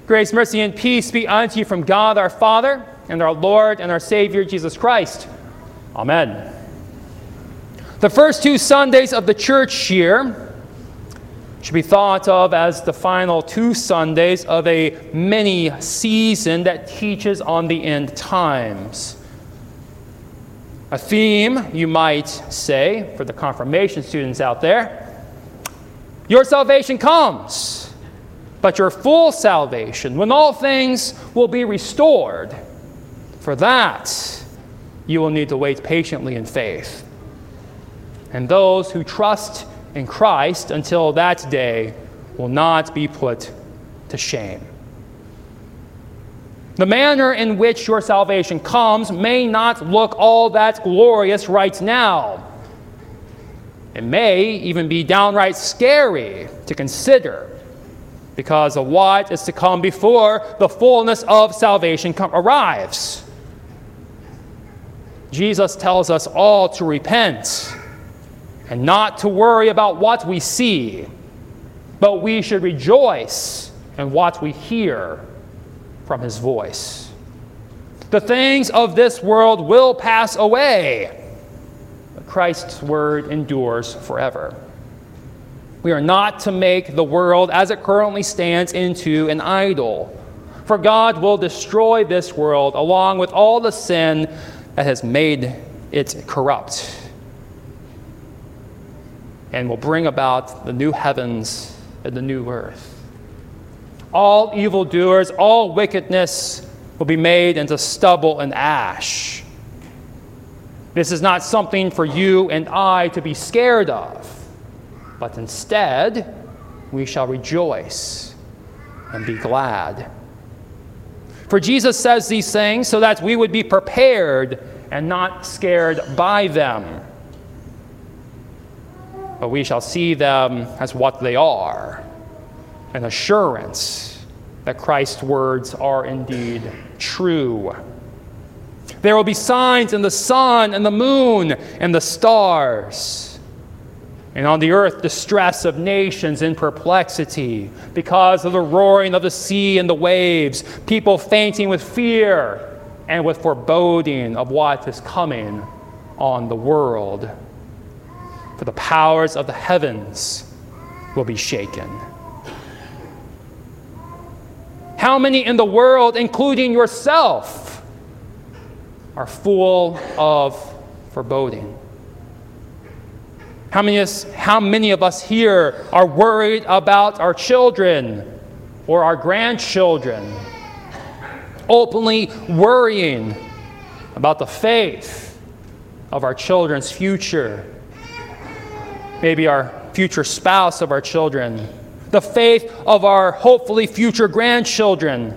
Grace, mercy, and peace be unto you from God our Father and our Lord and our Savior Jesus Christ. Amen. The first 2 Sundays of the church year should be thought of as the final 2 Sundays of a mini season that teaches on the end times. A theme, you might say, for the confirmation students out there: your salvation comes, but your full salvation, when all things will be restored, for that you will need to wait patiently in faith. And those who trust in Christ until that day will not be put to shame. The manner in which your salvation comes may not look all that glorious right now. It may even be downright scary to consider because of what is to come before the fullness of salvation arrives. Jesus tells us all to repent and not to worry about what we see, but we should rejoice in what we hear from his voice. The things of this world will pass away, but Christ's word endures forever. We are not to make the world as it currently stands into an idol, for God will destroy this world along with all the sin that has made it corrupt, and will bring about the new heavens and the new earth. All evildoers, all wickedness will be made into stubble and ash. This is not something for you and I to be scared of, but instead we shall rejoice and be glad. For Jesus says these things so that we would be prepared and not scared by them. But we shall see them as what they are, an assurance that Christ's words are indeed true. There will be signs in the sun and the moon and the stars, and on the earth distress of nations in perplexity because of the roaring of the sea and the waves, people fainting with fear and with foreboding of what is coming on the world. For the powers of the heavens will be shaken. How many in the world, including yourself, are full of foreboding? How many of us here are worried about our children or our grandchildren, openly worrying about the faith of our children's future? Maybe our future spouse of our children, the faith of our hopefully future grandchildren.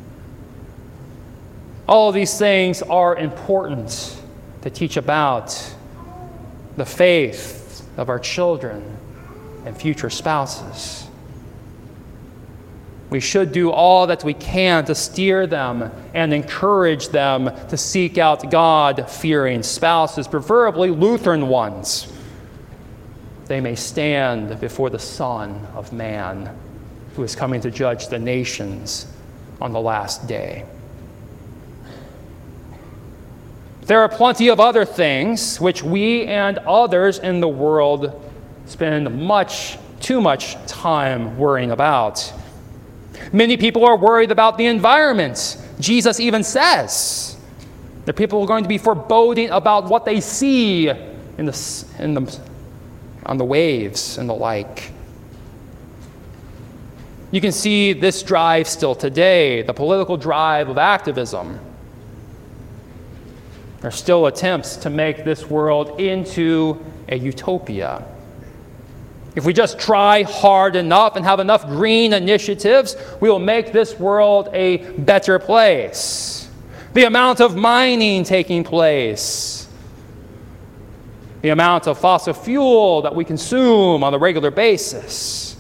All of these things are important to teach about the faith of our children and future spouses. We should do all that we can to steer them and encourage them to seek out God-fearing spouses, preferably Lutheran ones. They may stand before the Son of Man, who is coming to judge the nations on the last day. There are plenty of other things which we and others in the world spend too much time worrying about. Many people are worried about the environment. Jesus even says that people are going to be foreboding about what they see on the waves and the like. You can see this drive still today, the political drive of activism. There are still attempts to make this world into a utopia. If we just try hard enough and have enough green initiatives, we will make this world a better place. The amount of mining taking place, the amount of fossil fuel that we consume on a regular basis.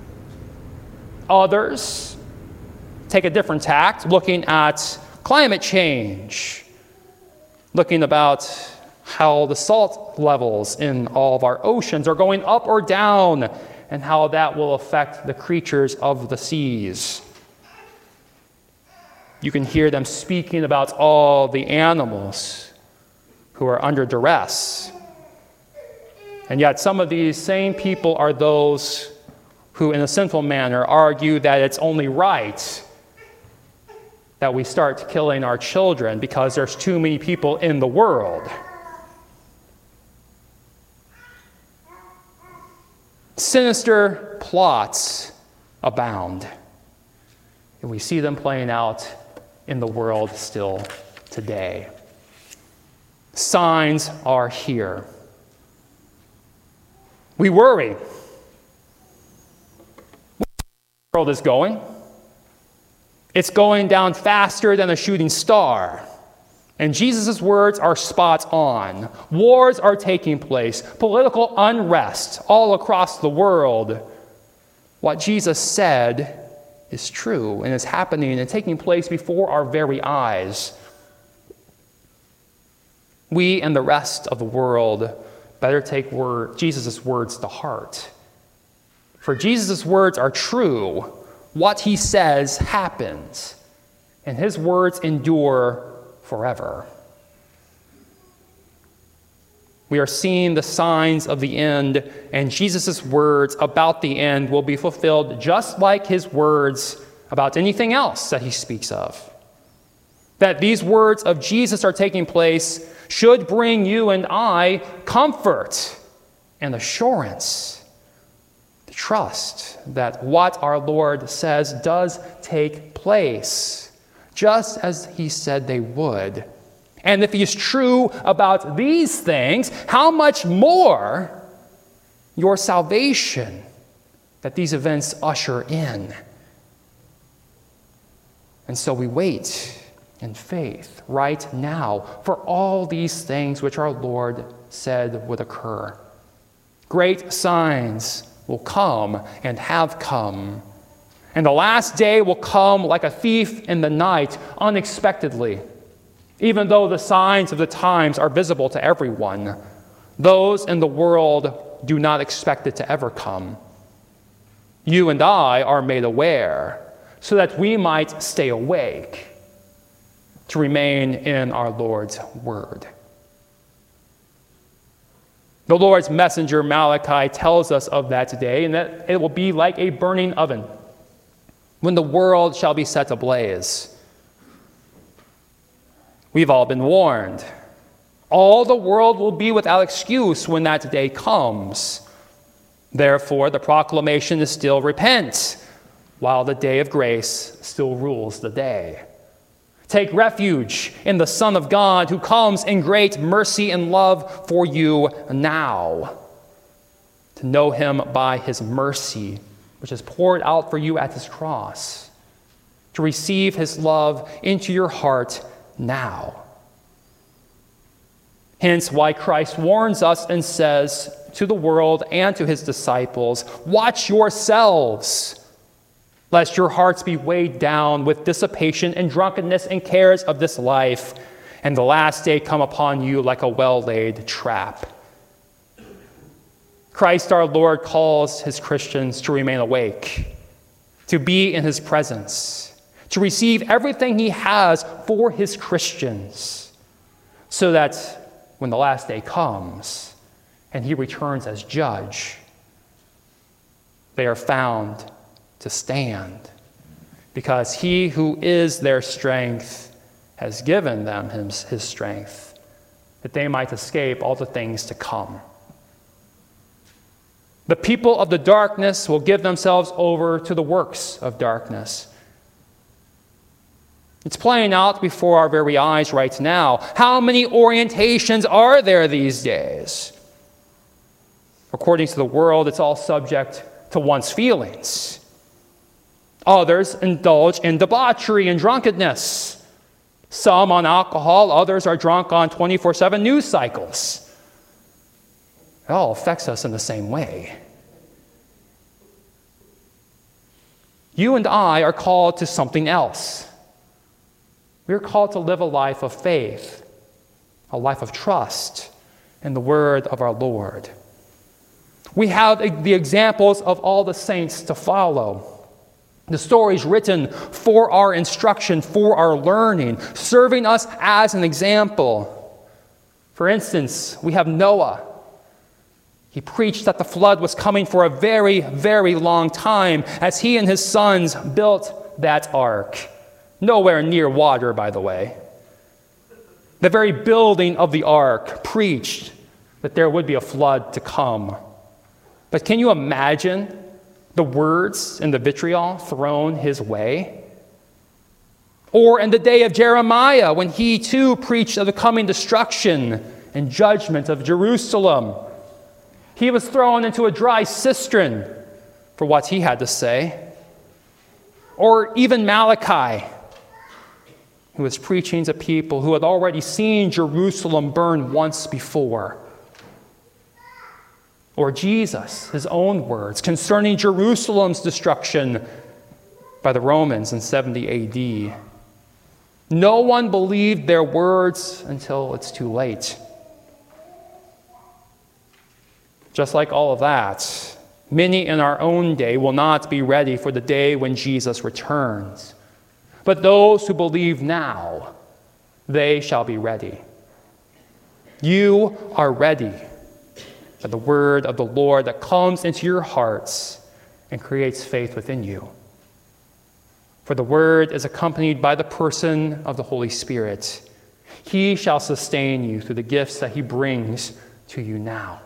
Others take a different tact, looking at climate change, looking about how the salt levels in all of our oceans are going up or down, and how that will affect the creatures of the seas. You can hear them speaking about all the animals who are under duress. And yet some of these same people are those who, in a sinful manner, argue that it's only right that we start killing our children because there's too many people in the world. Sinister plots abound, and we see them playing out in the world still today. Signs are here. We worry. Where the world is going? It's going down faster than a shooting star. And Jesus' words are spot on. Wars are taking place, political unrest all across the world. What Jesus said is true and is happening and taking place before our very eyes. We and the rest of the world better take Jesus' words to heart. For Jesus' words are true. What he says happens, and his words endure forever. We are seeing the signs of the end, and Jesus' words about the end will be fulfilled just like his words about anything else that he speaks of. That these words of Jesus are taking place should bring you and I comfort and assurance, the trust that what our Lord says does take place, just as he said they would. And if he is true about these things, how much more your salvation that these events usher in. And so we wait in faith right now for all these things which our Lord said would occur. Great signs will come and have come. And the last day will come like a thief in the night, unexpectedly. Even though the signs of the times are visible to everyone, those in the world do not expect it to ever come. You and I are made aware so that we might stay awake to remain in our Lord's word. The Lord's messenger Malachi tells us of that day, and that it will be like a burning oven when the world shall be set ablaze. We've all been warned. All the world will be without excuse when that day comes. Therefore, the proclamation is still repent, while the day of grace still rules the day. Take refuge in the Son of God who comes in great mercy and love for you now. To know him by his mercy, which is poured out for you at his cross. To receive his love into your heart now. Hence why Christ warns us and says to the world and to his disciples, watch yourselves, lest your hearts be weighed down with dissipation and drunkenness and cares of this life, and the last day come upon you like a well-laid trap. Christ our Lord calls his Christians to remain awake, to be in his presence, to receive everything he has for his Christians, so that when the last day comes and he returns as judge, they are found to stand, because he who is their strength has given them his strength, that they might escape all the things to come. The people of the darkness will give themselves over to the works of darkness. It's playing out before our very eyes right now. How many orientations are there these days? According to the world, it's all subject to one's feelings. Others indulge in debauchery and drunkenness. Some on alcohol, others are drunk on 24/7 news cycles. It all affects us in the same way. You and I are called to something else. We're called to live a life of faith, a life of trust in the word of our Lord. We have the examples of all the saints to follow. The stories written for our instruction, for our learning, serving us as an example. For instance, we have Noah. He preached that the flood was coming for a very, very long time as he and his sons built that ark. Nowhere near water, by the way. The very building of the ark preached that there would be a flood to come. But can you imagine the words and the vitriol thrown his way? Or in the day of Jeremiah, when he too preached of the coming destruction and judgment of Jerusalem, he was thrown into a dry cistern for what he had to say. Or even Malachi, who was preaching to people who had already seen Jerusalem burn once before. Or Jesus, his own words concerning Jerusalem's destruction by the Romans in 70 AD. No one believed their words until it's too late. Just like all of that, many in our own day will not be ready for the day when Jesus returns. But those who believe now, they shall be ready. You are ready by the word of the Lord that comes into your hearts and creates faith within you. For the word is accompanied by the person of the Holy Spirit. He shall sustain you through the gifts that he brings to you now.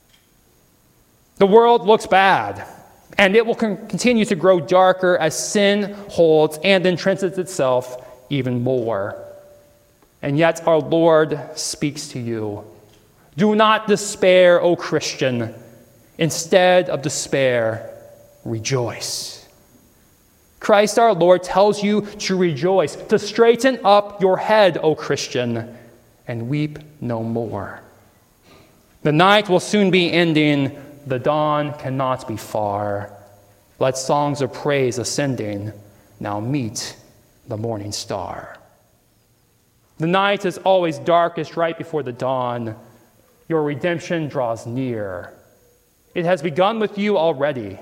The world looks bad, and it will continue to grow darker as sin holds and entrenches itself even more. And yet our Lord speaks to you. Do not despair, O Christian. Instead of despair, rejoice. Christ our Lord tells you to rejoice, to straighten up your head, O Christian, and weep no more. The night will soon be ending. The dawn cannot be far. Let songs of praise ascending now meet the morning star. The night is always darkest right before the dawn. Your redemption draws near. It has begun with you already.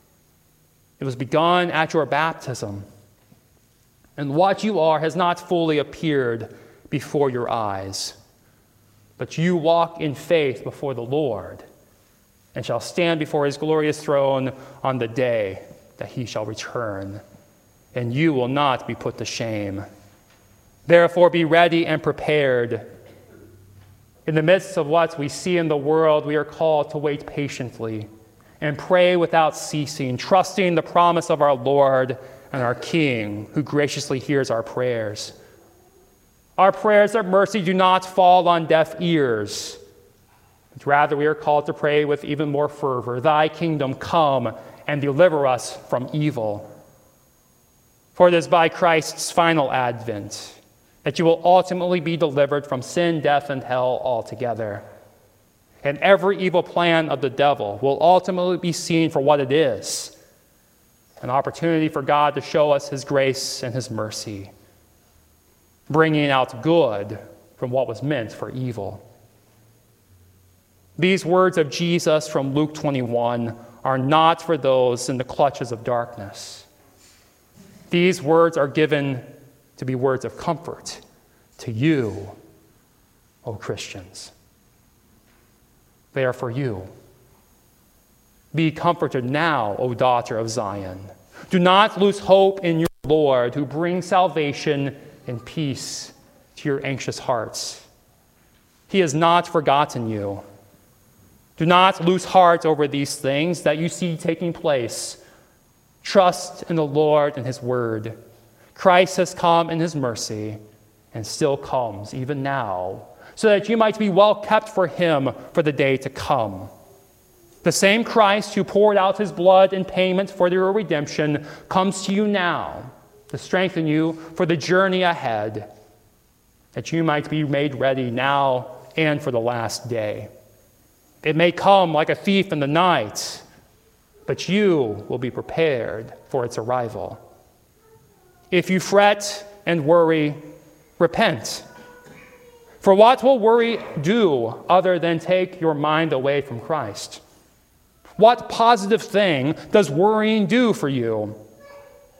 It was begun at your baptism. And what you are has not fully appeared before your eyes. But you walk in faith before the Lord and shall stand before his glorious throne on the day that he shall return. And you will not be put to shame. Therefore be ready and prepared. In the midst of what we see in the world, we are called to wait patiently and pray without ceasing, trusting the promise of our Lord and our King, who graciously hears our prayers. Our prayers of mercy do not fall on deaf ears, but rather we are called to pray with even more fervor, Thy kingdom come and deliver us from evil. For it is by Christ's final advent that you will ultimately be delivered from sin, death, and hell altogether. And every evil plan of the devil will ultimately be seen for what it is, an opportunity for God to show us his grace and his mercy, bringing out good from what was meant for evil. These words of Jesus from Luke 21 are not for those in the clutches of darkness. These words are given to be words of comfort to you, O Christians. They are for you. Be comforted now, O daughter of Zion. Do not lose hope in your Lord, who brings salvation and peace to your anxious hearts. He has not forgotten you. Do not lose heart over these things that you see taking place. Trust in the Lord and his word. Christ has come in his mercy and still comes even now, so that you might be well kept for him for the day to come. The same Christ who poured out his blood in payment for your redemption comes to you now to strengthen you for the journey ahead, that you might be made ready now and for the last day. It may come like a thief in the night, but you will be prepared for its arrival. If you fret and worry, repent. For what will worry do other than take your mind away from Christ? What positive thing does worrying do for you?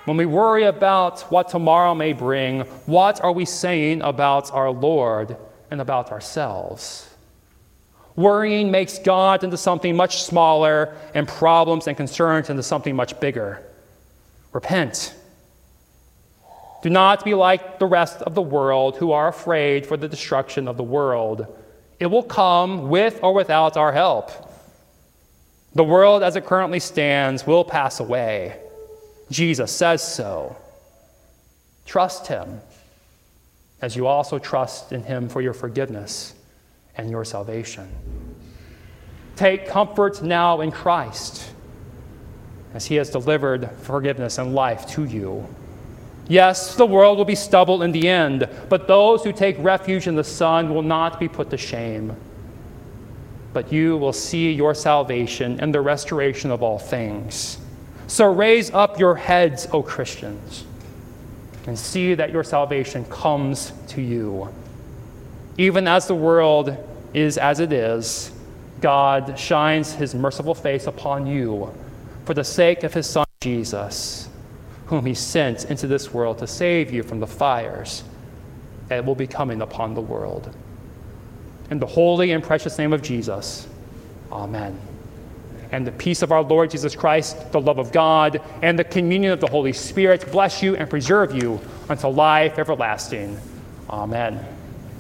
When we worry about what tomorrow may bring, what are we saying about our Lord and about ourselves? Worrying makes God into something much smaller and problems and concerns into something much bigger. Repent. Do not be like the rest of the world who are afraid for the destruction of the world. It will come with or without our help. The world as it currently stands will pass away. Jesus says so. Trust him, as you also trust in him for your forgiveness and your salvation. Take comfort now in Christ, as he has delivered forgiveness and life to you. Yes, the world will be stubble in the end, but those who take refuge in the Son will not be put to shame. But you will see your salvation and the restoration of all things. So raise up your heads, O Christians, and see that your salvation comes to you. Even as the world is as it is, God shines his merciful face upon you for the sake of his Son Jesus, whom he sent into this world to save you from the fires that will be coming upon the world. In the holy and precious name of Jesus, amen. And the peace of our Lord Jesus Christ, the love of God, and the communion of the Holy Spirit bless you and preserve you unto life everlasting. Amen.